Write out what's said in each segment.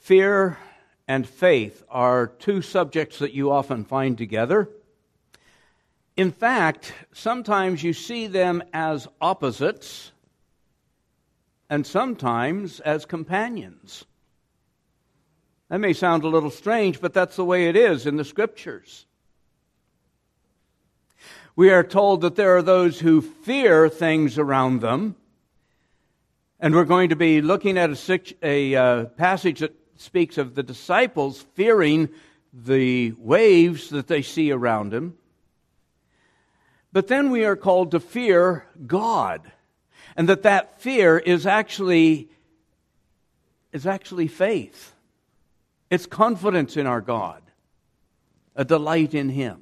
Fear and faith are two subjects that you often find together. In fact, sometimes you see them as opposites and sometimes as companions. That may sound a little strange, but that's the way it is in the Scriptures. We are told that there are those who fear things around them, and we're going to be looking at a passage that speaks of the disciples fearing the waves that they see around them. But then we are called to fear God, and that fear is actually faith. It's confidence in our God, a delight in Him.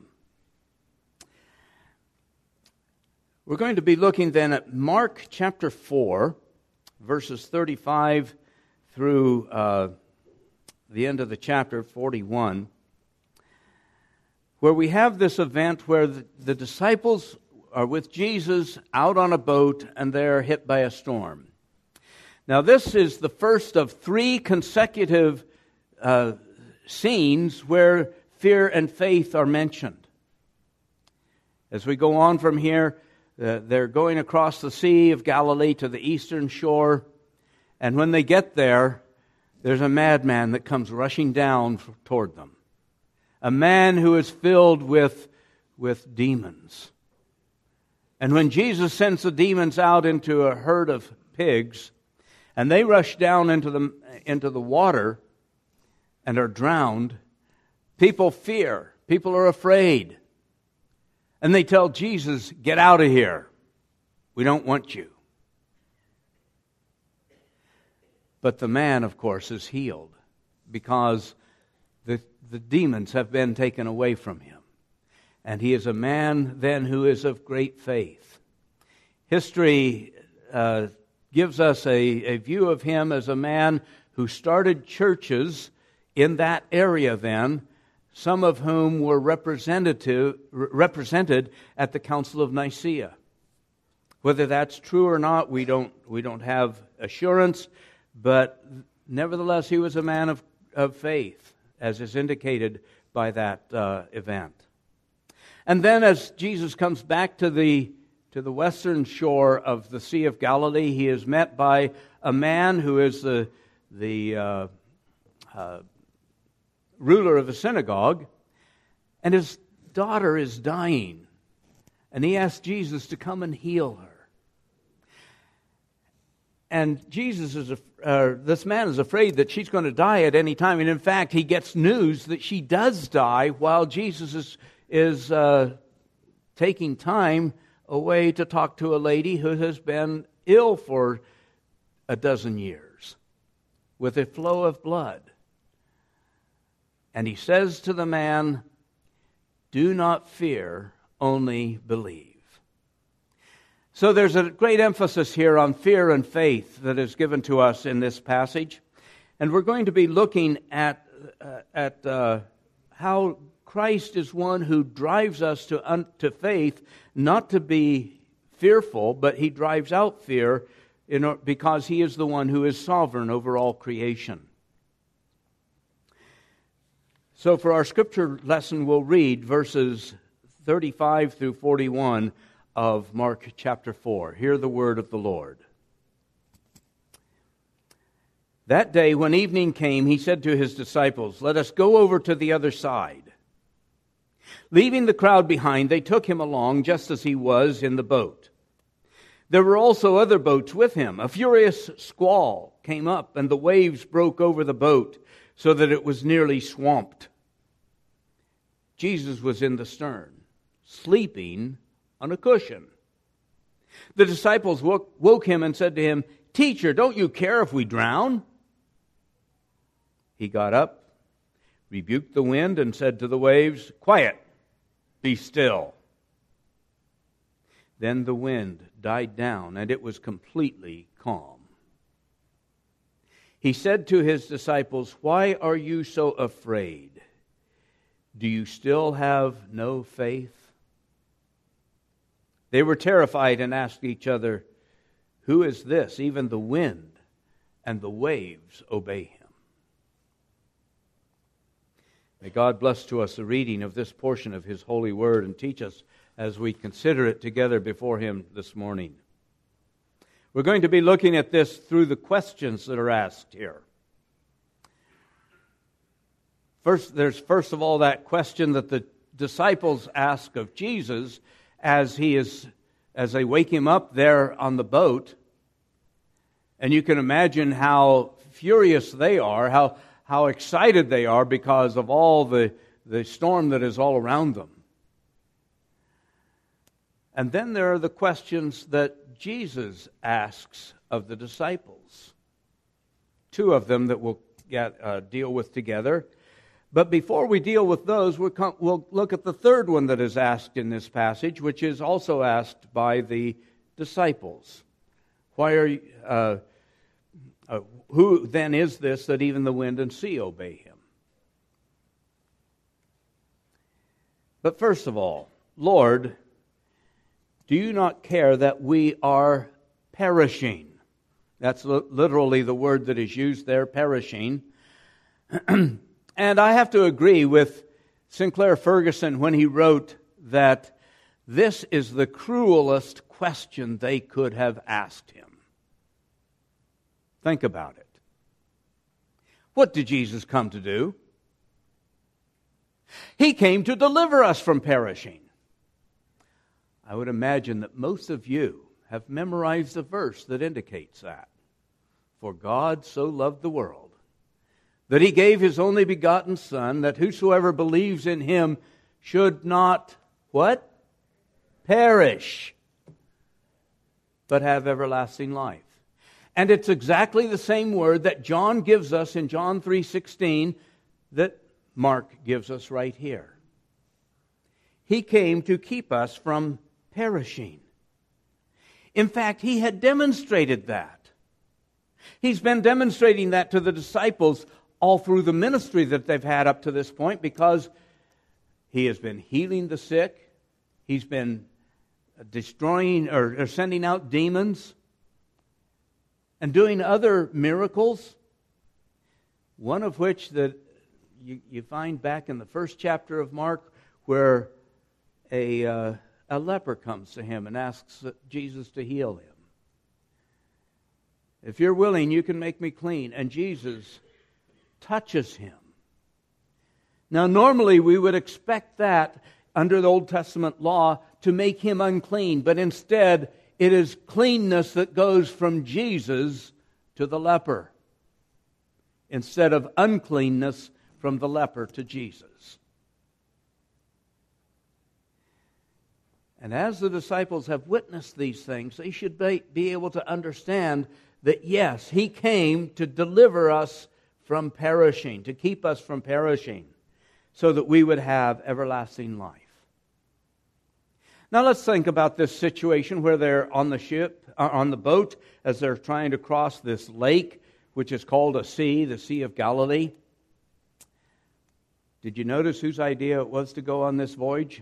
We're going to be looking then at Mark chapter 4, verses 35 through the end of the chapter, 41, where we have this event where the disciples are with Jesus out on a boat and they're hit by a storm. Now this is the first of three consecutive scenes where fear and faith are mentioned. As we go on from here, they're going across the Sea of Galilee to the eastern shore, and when they get there, there's a madman that comes rushing down toward them. A man who is filled with demons. And when Jesus sends the demons out into a herd of pigs, and they rush down into the water and are drowned, people fear. People are afraid. And they tell Jesus, "Get out of here. We don't want you." But the man, of course, is healed because the demons have been taken away from him. And he is a man then who is of great faith. History gives us a view of him as a man who started churches in that area then, some of whom were represented at the Council of Nicaea. Whether that's true or not, we don't have assurance, but nevertheless, he was a man of faith, as is indicated by that event. And then, as Jesus comes back to the western shore of the Sea of Galilee, he is met by a man who is the ruler of a synagogue, and his daughter is dying. And he asks Jesus to come and heal her. And this man is afraid that she's going to die at any time. And in fact, he gets news that she does die while Jesus is taking time away to talk to a lady who has been ill for a dozen years with a flow of blood. And he says to the man, "Do not fear, only believe." So there's a great emphasis here on fear and faith that is given to us in this passage. And we're going to be looking at how Christ is one who drives us to faith, not to be fearful, but he drives out fear because he is the one who is sovereign over all creation. So for our scripture lesson, we'll read verses 35 through 41 of Mark chapter 4. Hear the word of the Lord. That day, when evening came, he said to his disciples, "Let us go over to the other side." Leaving the crowd behind, they took him along just as he was in the boat. There were also other boats with him. A furious squall came up, and the waves broke over the boat, so that it was nearly swamped. Jesus was in the stern, sleeping on a cushion. The disciples woke him and said to him, "Teacher, don't you care if we drown?" He got up, rebuked the wind, and said to the waves, "Quiet, be still." Then the wind died down, and it was completely calm. He said to his disciples, "Why are you so afraid? Do you still have no faith?" They were terrified and asked each other, "Who is this? Even the wind and the waves obey him." May God bless to us the reading of this portion of His holy word and teach us as we consider it together before Him this morning. We're going to be looking at this through the questions that are asked here. There's first of all that question that the disciples ask of Jesus as they wake Him up there on the boat. And you can imagine how furious they are, how excited they are because of all the storm that is all around them. And then there are the questions that Jesus asks of the disciples. Two of them that we'll deal with together. But before we deal with those, we'll look at the third one that is asked in this passage, which is also asked by the disciples. Who then is this that even the wind and sea obey Him? But first of all, Lord, do you not care that we are perishing? That's literally the word that is used there, perishing. And I have to agree with Sinclair Ferguson when he wrote that this is the cruelest question they could have asked Him. Think about it. What did Jesus come to do? He came to deliver us from perishing. I would imagine that most of you have memorized a verse that indicates that. For God so loved the world that He gave His only begotten Son, that whosoever believes in Him should not, what? Perish, but have everlasting life. And it's exactly the same word that John gives us in John 3:16 that Mark gives us right here. He came to keep us from perishing. In fact, He had demonstrated that. He's been demonstrating that to the disciples all through the ministry that they've had up to this point, because He has been healing the sick. He's been destroying or sending out demons and doing other miracles, one of which that you find back in the first chapter of Mark, where a leper comes to Him and asks Jesus to heal him. If you're willing, you can make me clean. And Jesus touches him. Now, normally we would expect that under the Old Testament law to make him unclean, but instead it is cleanness that goes from Jesus to the leper, instead of uncleanness from the leper to Jesus. And as the disciples have witnessed these things, they should be able to understand that yes, He came to deliver us from perishing, to keep us from perishing, so that we would have everlasting life. Now let's think about this situation where they're on the ship, on the boat, as they're trying to cross this lake, which is called a sea, the Sea of Galilee. Did you notice whose idea it was to go on this voyage?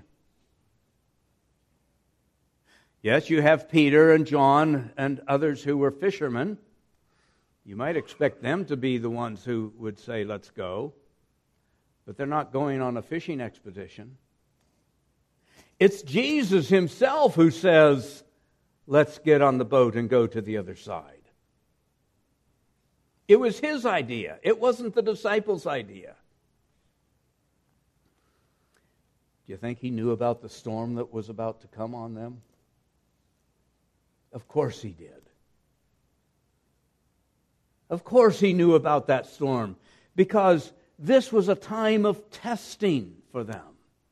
Yes, you have Peter and John and others who were fishermen. You might expect them to be the ones who would say, let's go. But they're not going on a fishing expedition. It's Jesus Himself who says, let's get on the boat and go to the other side. It was His idea. It wasn't the disciples' idea. Do you think He knew about the storm that was about to come on them? Of course He did. Of course He knew about that storm, because this was a time of testing for them.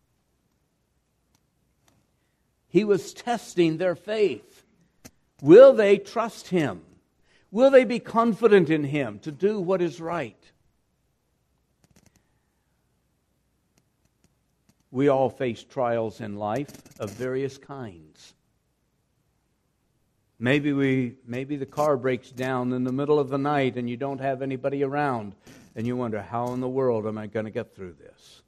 He was testing their faith. Will they trust Him? Will they be confident in Him to do what is right? We all face trials in life of various kinds. Maybe the car breaks down in the middle of the night and you don't have anybody around, and you wonder, how in the world am I going to get through this?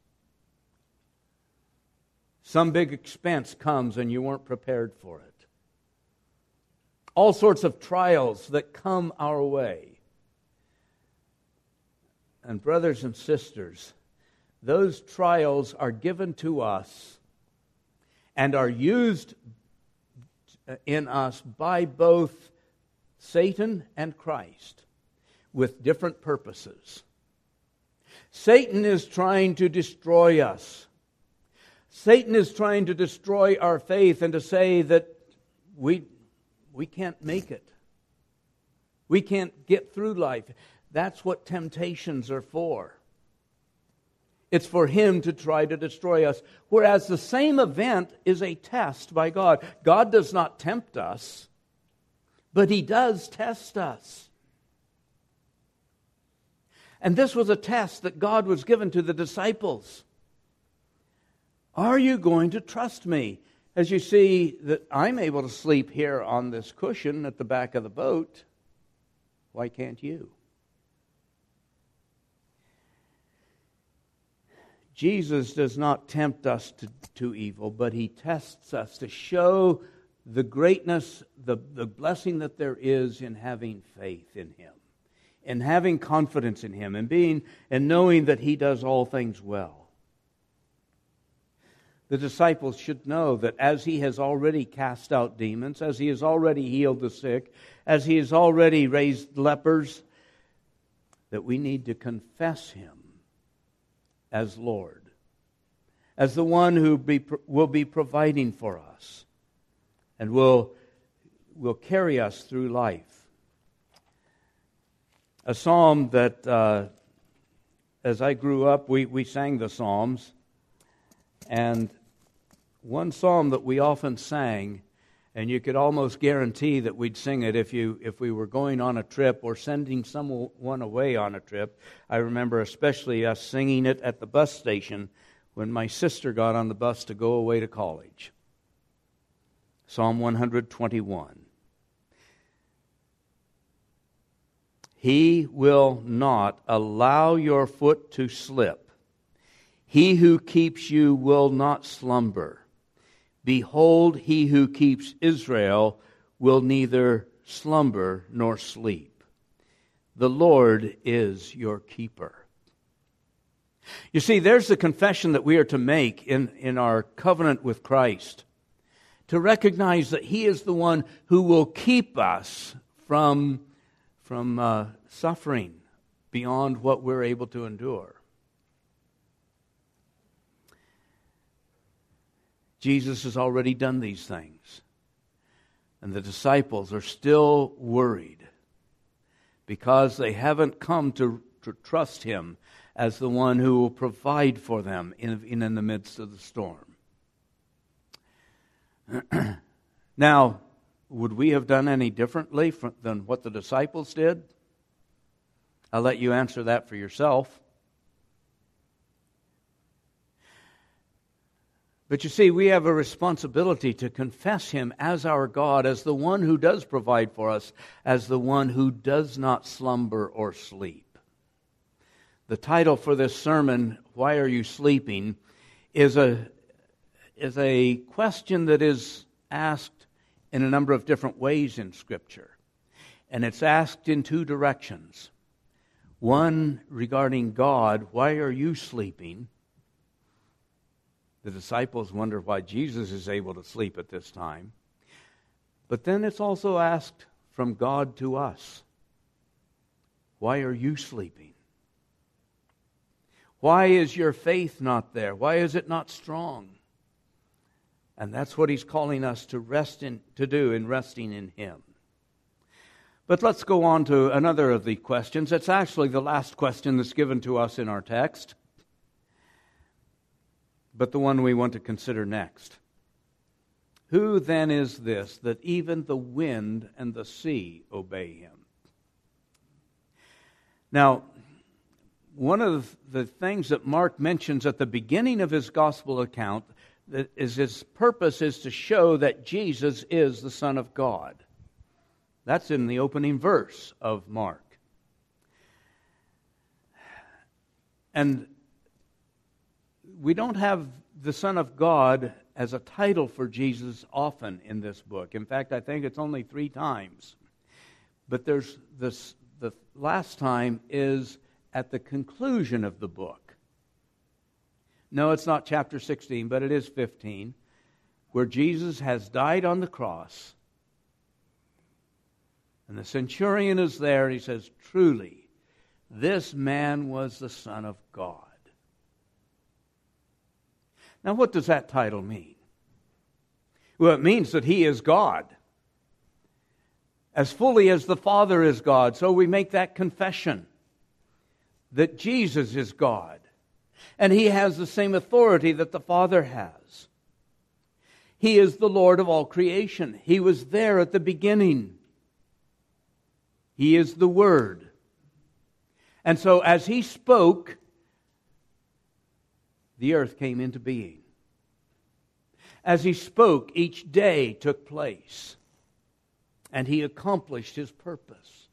Some big expense comes and you weren't prepared for it. All sorts of trials that come our way. And brothers and sisters, those trials are given to us and are used in us by both Satan and Christ with different purposes. Satan is trying to destroy us. Satan is trying to destroy our faith and to say that we can't make it. We can't get through life. That's what temptations are for. It's for him to try to destroy us. Whereas the same event is a test by God. God does not tempt us, but He does test us. And this was a test that God was given to the disciples. Are you going to trust me? As you see that I'm able to sleep here on this cushion at the back of the boat, why can't you? Jesus does not tempt us to evil, but He tests us to show the greatness, the blessing that there is in having faith in Him, in having confidence in Him, and knowing that He does all things well. The disciples should know that as He has already cast out demons, as He has already healed the sick, as He has already raised lepers, that we need to confess Him as Lord, as the one who will be providing for us and will carry us through life. A psalm that, as I grew up, we sang the Psalms, and one psalm that we often sang, and you could almost guarantee that we'd sing it if we were going on a trip or sending someone away on a trip. I remember especially us singing it at the bus station when my sister got on the bus to go away to college. Psalm 121. He will not allow your foot to slip. He who keeps you will not slumber. Behold, he who keeps Israel will neither slumber nor sleep. The Lord is your keeper. You see, there's the confession that we are to make in our covenant with Christ, to recognize that He is the one who will keep us from suffering beyond what we're able to endure. Jesus has already done these things. And the disciples are still worried because they haven't come to trust Him as the one who will provide for them in the midst of the storm. Now, would we have done any differently than what the disciples did? I'll let you answer that for yourself. But you see, we have a responsibility to confess Him as our God, as the one who does provide for us, as the one who does not slumber or sleep. The title for this sermon, Why Are You Sleeping?, is a question that is asked in a number of different ways in Scripture. And it's asked in two directions. One regarding God, why are you sleeping? The disciples wonder why Jesus is able to sleep at this time. But then it's also asked from God to us. Why are you sleeping? Why is your faith not there? Why is it not strong? And that's what He's calling us to do in resting in Him. But let's go on to another of the questions. It's actually the last question that's given to us in our text, but the one we want to consider next. Who then is this that even the wind and the sea obey Him? Now, one of the things that Mark mentions at the beginning of his gospel account, that is his purpose is to show that Jesus is the Son of God. That's in the opening verse of Mark. And we don't have the Son of God as a title for Jesus often in this book. In fact, I think it's only 3 times. But there's this, the last time is at the conclusion of the book. No, it's not chapter 16, but it is 15, where Jesus has died on the cross. And the centurion is there, and he says, truly, this man was the Son of God. Now, what does that title mean? Well, it means that he is God. As fully as the Father is God, so we make that confession that Jesus is God. And he has the same authority that the Father has. He is the Lord of all creation. He was there at the beginning. He is the Word. And so as he spoke, the earth came into being. As he spoke, each day took place. And he accomplished his purpose.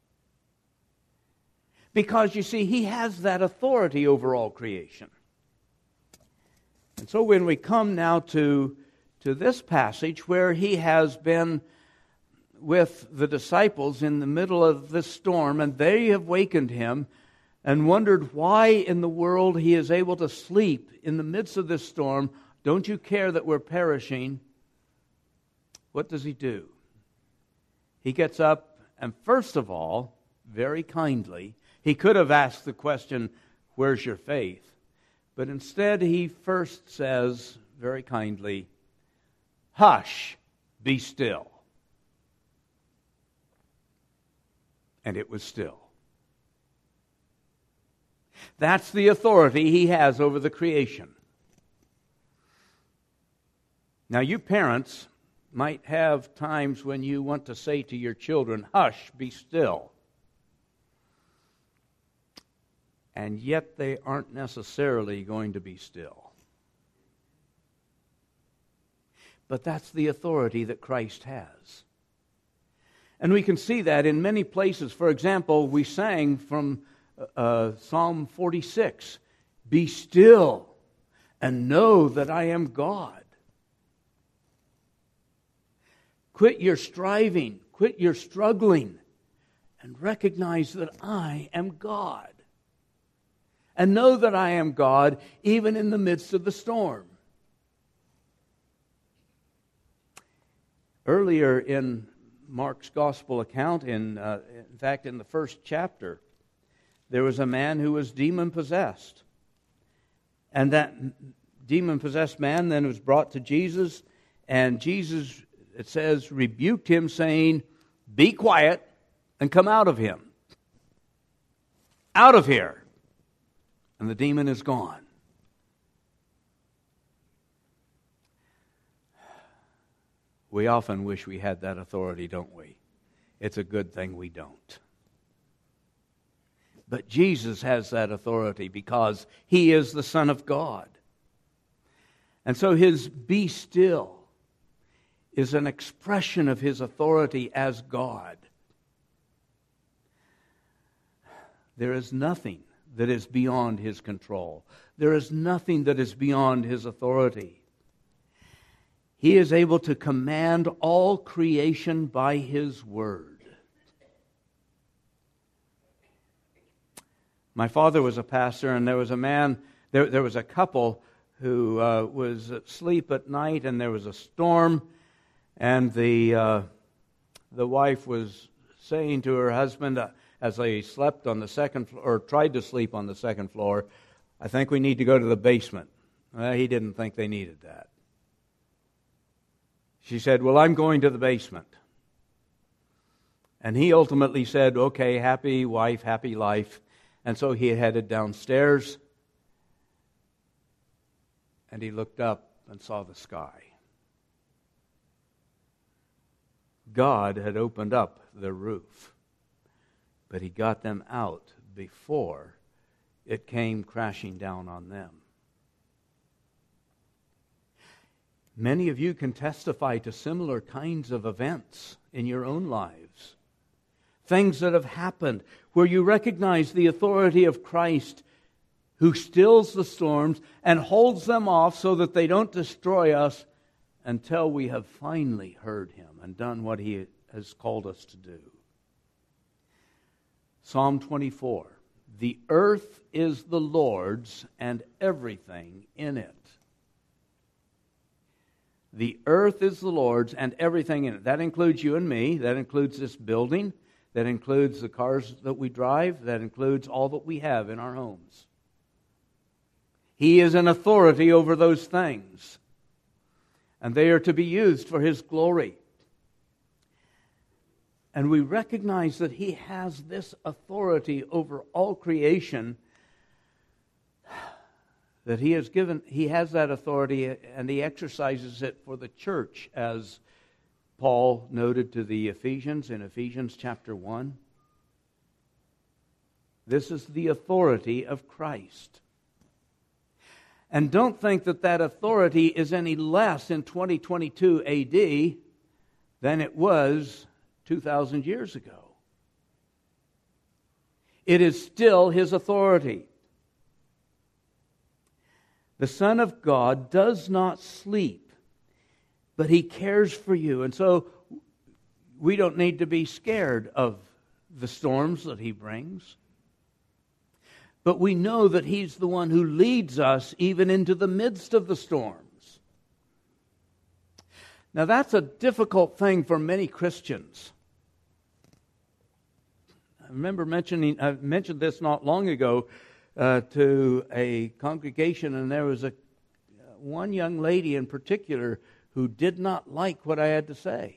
Because, you see, he has that authority over all creation. And so when we come now to this passage where he has been with the disciples in the middle of this storm, and they have wakened him and wondered why in the world he is able to sleep in the midst of this storm. Don't you care that we're perishing? What does he do? He gets up, and first of all, very kindly, he could have asked the question, where's your faith? But instead he first says, very kindly, hush, be still. And it was still. That's the authority he has over the creation. Now, you parents might have times when you want to say to your children, hush, be still. And yet they aren't necessarily going to be still. But that's the authority that Christ has. And we can see that in many places. For example, we sang from Psalm 46, be still and know that I am God. Quit your striving, quit your struggling, and recognize that I am God. And know that I am God even in the midst of the storm. Earlier in Mark's gospel account, in fact in the first chapter, there was a man who was demon-possessed. And that demon-possessed man then was brought to Jesus, and Jesus, it says, rebuked him, saying, be quiet and come out of him. Out of here. And the demon is gone. We often wish we had that authority, don't we? It's a good thing we don't. But Jesus has that authority because he is the Son of God. And so his be still is an expression of his authority as God. There is nothing that is beyond his control. There is nothing that is beyond his authority. He is able to command all creation by his word. My father was a pastor, and there was a man, there was a couple who was asleep at night, and there was a storm, and the wife was saying to her husband, as they slept on the second floor, or tried to sleep on the second floor, I think we need to go to the basement. Well, he didn't think they needed that. She said, well, I'm going to the basement. And he ultimately said, okay, happy wife, happy life. And so he headed downstairs, and he looked up and saw the sky. God had opened up the roof. But he got them out before it came crashing down on them. Many of you can testify to similar kinds of events in your own lives. Things that have happened where you recognize the authority of Christ, who stills the storms and holds them off so that they don't destroy us until we have finally heard him and done what he has called us to do. Psalm 24, The earth is the Lord's and everything in it. The earth is the Lord's and everything in it. That includes you and me. That includes this building. That includes the cars that we drive. That includes all that we have in our homes. He is an authority over those things. And they are to be used for His glory. And we recognize that He has this authority over all creation, that He has given. He has that authority and He exercises it for the church, as Paul noted to the Ephesians in Ephesians chapter 1. This is the authority of Christ. And don't think that that authority is any less in 2022 AD than it was 2,000 years ago. It is still His authority. The Son of God does not sleep, but He cares for you. And so we don't need to be scared of the storms that He brings. But we know that He's the one who leads us even into the midst of the storms. Now that's a difficult thing for many Christians. I remember I mentioned this not long ago to a congregation, and there was one young lady in particular who did not like what I had to say.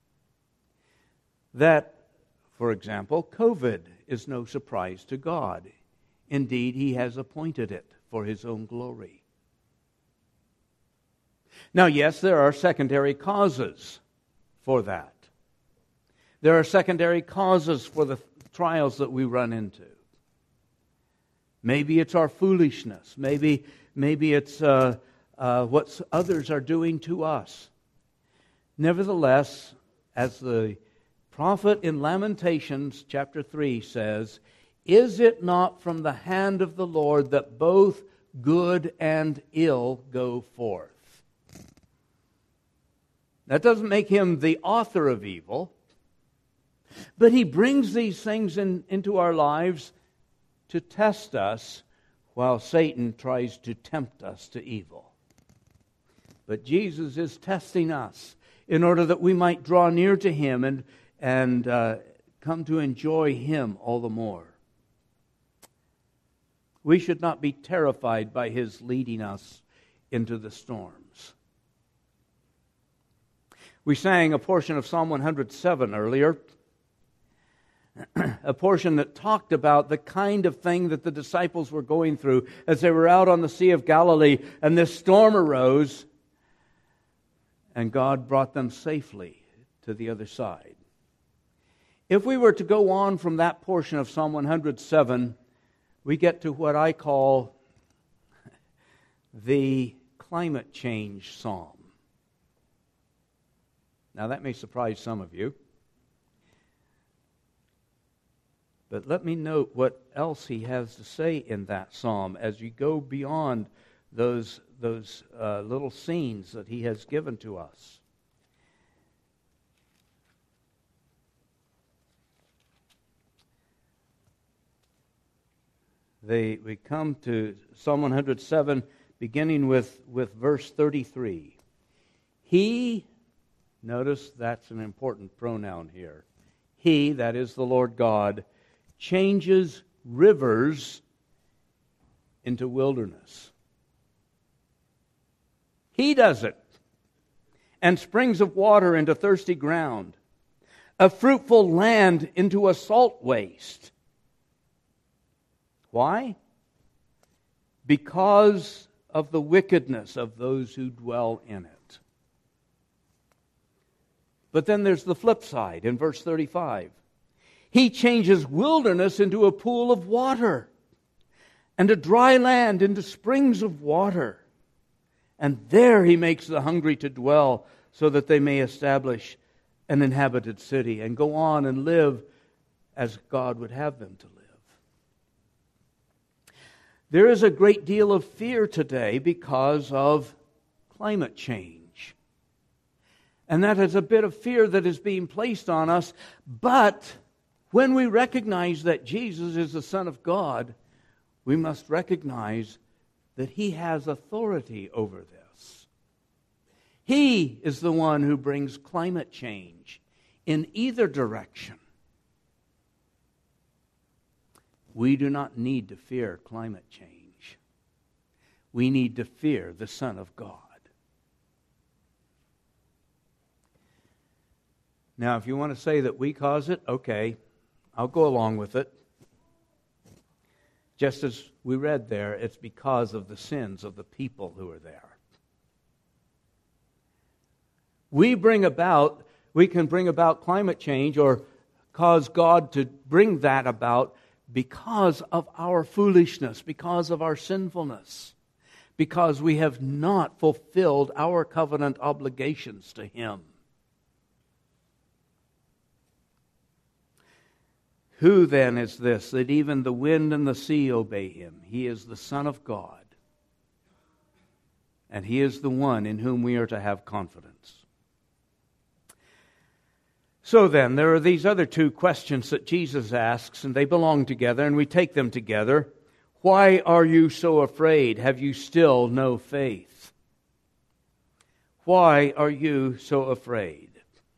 That, for example, COVID is no surprise to God. Indeed, He has appointed it for His own glory. Now, yes, there are secondary causes for that. There are secondary causes for the trials that we run into. Maybe it's our foolishness. Maybe it's what others are doing to us. Nevertheless, as the prophet in Lamentations chapter 3 says, "Is it not from the hand of the Lord that both good and ill go forth?" That doesn't make Him the author of evil, but He brings these things into our lives to test us while Satan tries to tempt us to evil. But Jesus is testing us in order that we might draw near to Him and come to enjoy Him all the more. We should not be terrified by His leading us into the storms. We sang a portion of Psalm 107 earlier, a portion that talked about the kind of thing that the disciples were going through as they were out on the Sea of Galilee, and this storm arose, and God brought them safely to the other side. If we were to go on from that portion of Psalm 107, we get to what I call the climate change psalm. Now that may surprise some of you. But let me note what else he has to say in that psalm as you go beyond those little scenes that he has given to us. We come to Psalm 107, beginning with verse 33. He, notice that's an important pronoun here. He, that is the Lord God, changes rivers into wilderness. He does it. And springs of water into thirsty ground. A fruitful land into a salt waste. Why? Because of the wickedness of those who dwell in it. But then there's the flip side in verse 35. He changes wilderness into a pool of water, and a dry land into springs of water. And there He makes the hungry to dwell, so that they may establish an inhabited city and go on and live as God would have them to live. There is a great deal of fear today because of climate change. And that is a bit of fear that is being placed on us, but When we recognize that Jesus is the Son of God, we must recognize that He has authority over this. He is the one who brings climate change in either direction. We do not need to fear climate change. We need to fear the Son of God. Now, if you want to say that we cause it, okay, I'll go along with it. Just as we read there, it's because of the sins of the people who are there. We can bring about climate change or cause God to bring that about because of our foolishness, because of our sinfulness, because we have not fulfilled our covenant obligations to Him. Who then is this, that even the wind and the sea obey Him? He is the Son of God, and He is the one in whom we are to have confidence. So then, there are these other two questions that Jesus asks, and they belong together, and we take them together. Why are you so afraid? Have you still no faith? Why are you so afraid?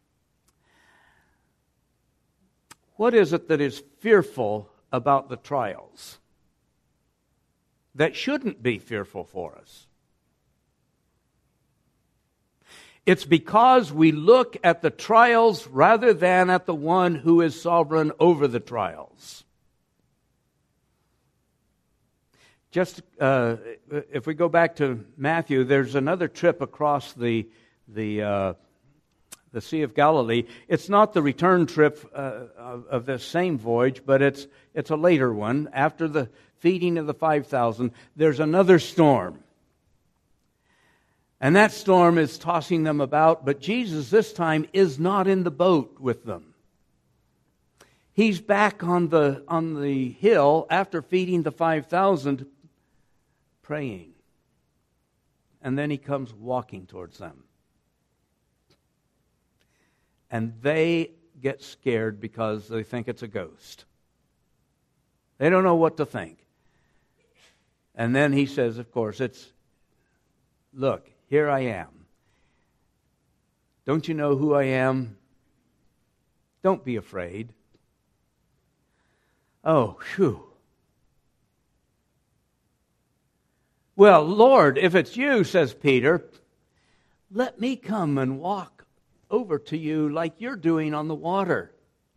What is it that is fearful about the trials that shouldn't be fearful for us? It's because we look at the trials rather than at the one who is sovereign over the trials. Just if we go back to Matthew, there's another trip across the Sea of Galilee. It's not the return trip of this same voyage, but it's a later one. After the feeding of the 5,000, there's another storm. And that storm is tossing them about, but Jesus this time is not in the boat with them. He's back on the hill after feeding the 5,000, praying. And then He comes walking towards them. And they get scared because they think it's a ghost. They don't know what to think. And then He says, of course, look, here I am. Don't you know who I am? Don't be afraid. Oh, phew. Well, Lord, if it's you, says Peter, let me come and walk over to you like you're doing on the water.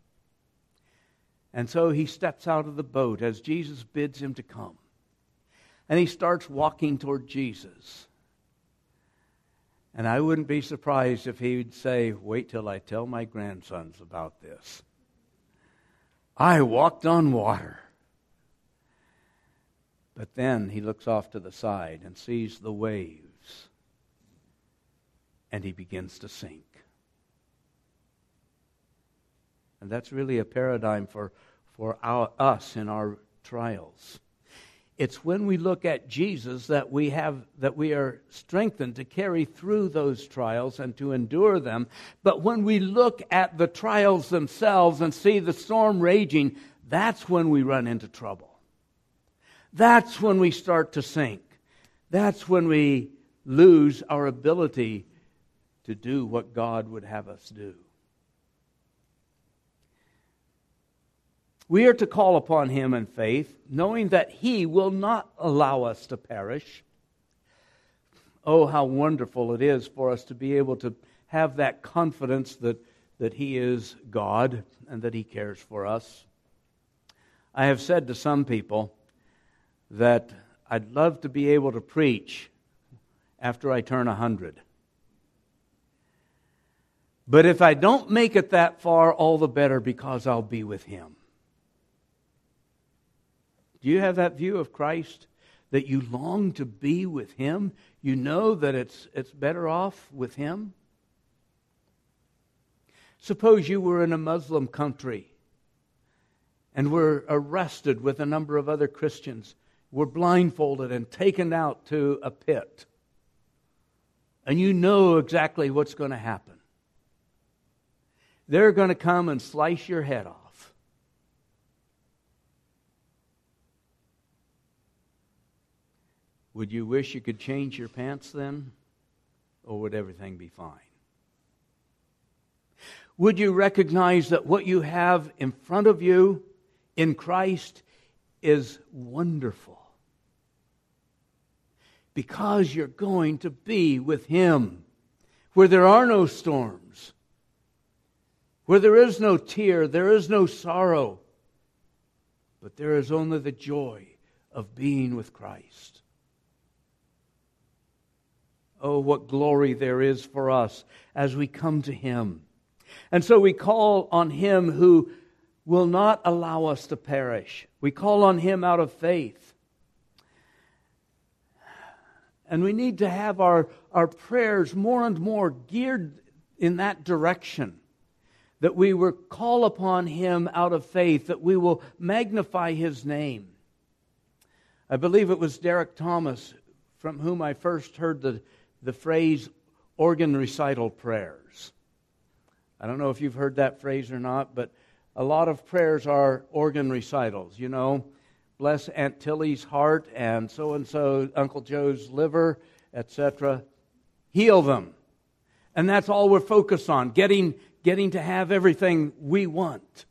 And so he steps out of the boat as Jesus bids him to come. And he starts walking toward Jesus. And I wouldn't be surprised if he'd say, wait till I tell my grandsons about this. I walked on water. But then he looks off to the side and sees the waves. And he begins to sink. And that's really a paradigm for us in our trials. It's when we look at Jesus that we are strengthened to carry through those trials and to endure them. But when we look at the trials themselves and see the storm raging, that's when we run into trouble. That's when we start to sink. That's when we lose our ability to do what God would have us do. We are to call upon Him in faith, knowing that He will not allow us to perish. Oh, how wonderful it is for us to be able to have that confidence that He is God and that He cares for us. I have said to some people that I'd love to be able to preach after I turn 100. But if I don't make it that far, all the better, because I'll be with Him. Do you have that view of Christ? That you long to be with Him? You know that it's better off with Him? Suppose you were in a Muslim country and were arrested with a number of other Christians, were blindfolded and taken out to a pit. And you know exactly what's going to happen. They're going to come and slice your head off. Would you wish you could change your pants then? Or would everything be fine? Would you recognize that what you have in front of you in Christ is wonderful? Because you're going to be with Him, where there are no storms, where there is no tear, there is no sorrow, but there is only the joy of being with Christ. Oh, what glory there is for us as we come to Him. And so we call on Him who will not allow us to perish. We call on Him out of faith. And we need to have our prayers more and more geared in that direction. That we will call upon Him out of faith, that we will magnify His name. I believe it was Derek Thomas from whom I first heard the phrase organ recital prayers. I don't know if you've heard that phrase or not, but a lot of prayers are organ recitals. You know, bless Aunt Tilly's heart and so Uncle Joe's liver, etc. Heal them. And that's all we're focused on, getting to have everything we want.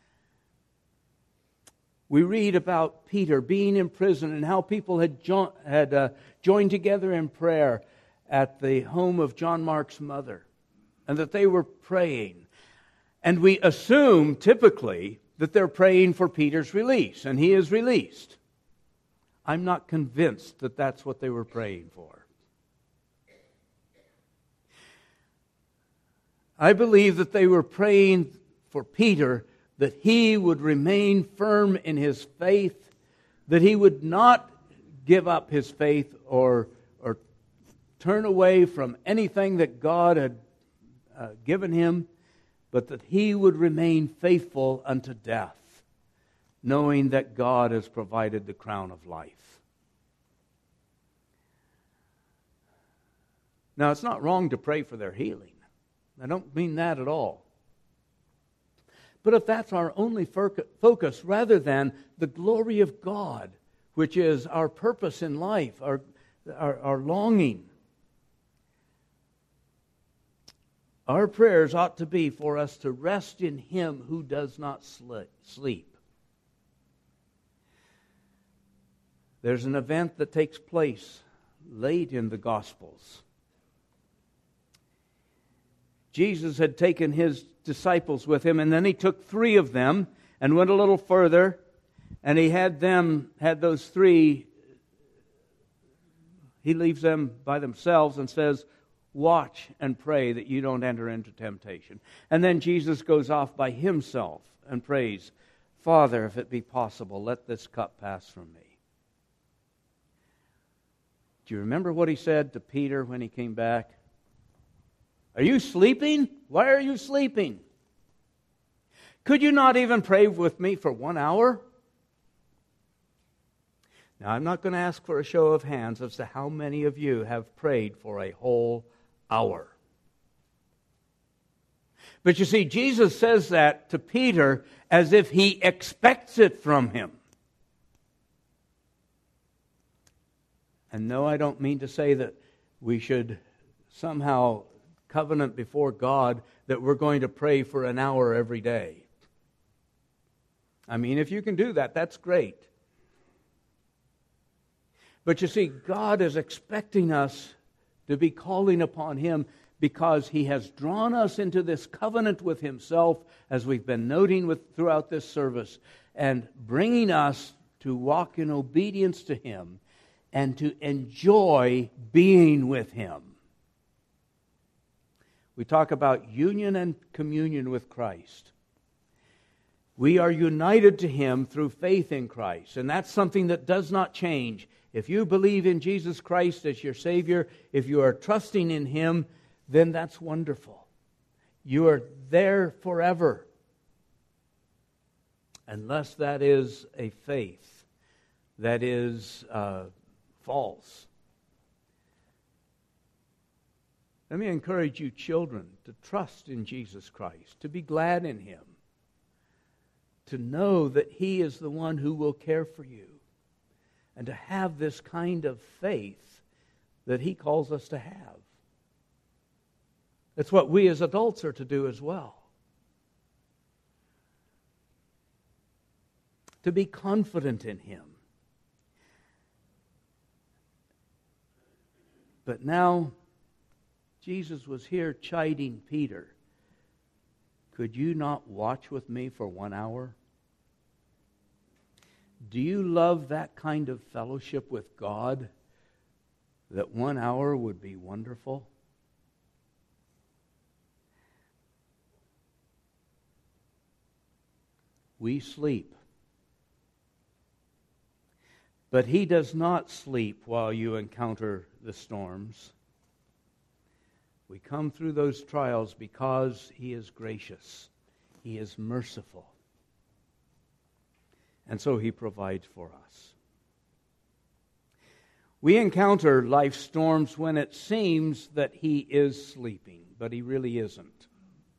We read about Peter being in prison and how people had joined together in prayer at the home of John Mark's mother, and that they were praying. And we assume, typically, that they're praying for Peter's release, and he is released. I'm not convinced that that's what they were praying for. I believe that they were praying for Peter that he would remain firm in his faith, that he would not give up his faith or turn away from anything that God had given him, but that he would remain faithful unto death, knowing that God has provided the crown of life. Now, it's not wrong to pray for their healing. I don't mean that at all. But if that's our only focus, rather than the glory of God, which is our purpose in life, our longing, our prayers ought to be for us to rest in Him who does not sleep. There's an event that takes place late in the Gospels. Jesus had taken His disciples with Him, and then He took 3 of them and went a little further, and He had those 3, He leaves them by themselves and says, watch and pray that you don't enter into temptation. And then Jesus goes off by Himself and prays, Father, if it be possible, let this cup pass from me. Do you remember what He said to Peter when he came back? Are you sleeping? Why are you sleeping? Could you not even pray with me for 1 hour? Now, I'm not going to ask for a show of hands as to how many of you have prayed for a whole hour. But you see, Jesus says that to Peter as if He expects it from him. And no, I don't mean to say that we should somehow covenant before God that we're going to pray for an hour every day. I mean, if you can do that, that's great. But you see, God is expecting us to be calling upon Him because He has drawn us into this covenant with Himself, as we've been noting throughout this service, and bringing us to walk in obedience to Him and to enjoy being with Him. We talk about union and communion with Christ. We are united to Him through faith in Christ, and that's something that does not change. If you believe in Jesus Christ as your Savior, if you are trusting in Him, then that's wonderful. You are there forever. Unless that is a faith that is false. Let me encourage you, children, to trust in Jesus Christ, to be glad in Him, to know that He is the one who will care for you. and to have this kind of faith that He calls us to have. It's what we as adults are to do as well. To be confident in Him. But now, Jesus was here chiding Peter. Could you not watch with me for 1 hour? Do you love that kind of fellowship with God, that 1 hour would be wonderful? We sleep. But He does not sleep while you encounter the storms. We come through those trials because He is gracious. He is merciful. And so He provides for us. We encounter life's storms when it seems that He is sleeping, but He really isn't.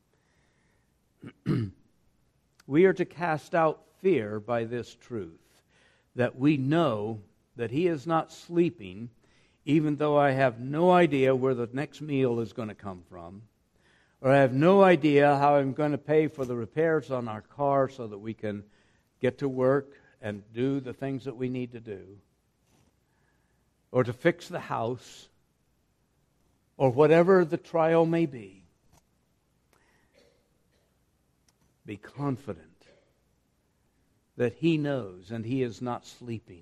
We are to cast out fear by this truth, that we know that He is not sleeping, even though I have no idea where the next meal is going to come from, or I have no idea how I'm going to pay for the repairs on our car so that we can get to work and do the things that we need to do, or to fix the house, or whatever the trial may be. Be confident that He knows and He is not sleeping,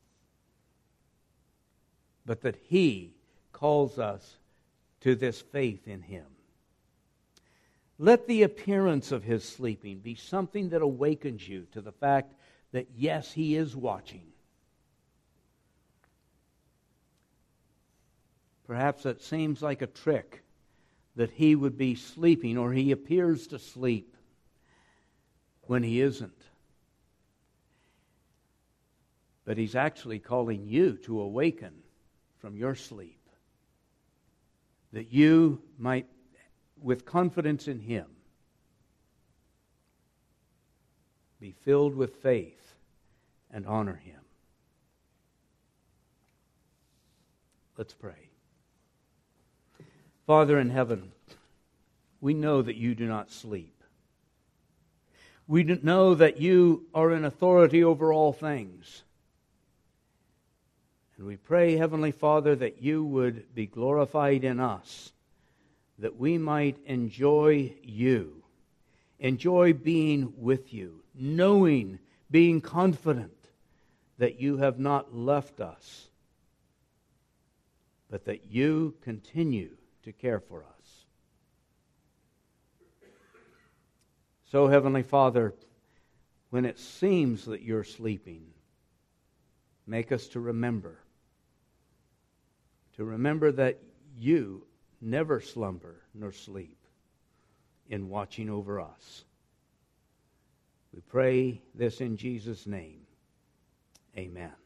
but that He calls us to this faith in Him. Let the appearance of His sleeping be something that awakens you to the fact that yes, He is watching. Perhaps it seems like a trick that He would be sleeping, or He appears to sleep when He isn't. But He's actually calling you to awaken from your sleep, that you might, with confidence in Him, be filled with faith and honor Him. Let's pray. Father in heaven, we know that You do not sleep. We know that You are in authority over all things. And we pray, Heavenly Father, that You would be glorified in us, that we might enjoy You, enjoy being with You, knowing, being confident that You have not left us, but that You continue to care for us. So, Heavenly Father, when it seems that You're sleeping, make us to remember that You never slumber nor sleep in watching over us. We pray this in Jesus' name. Amen.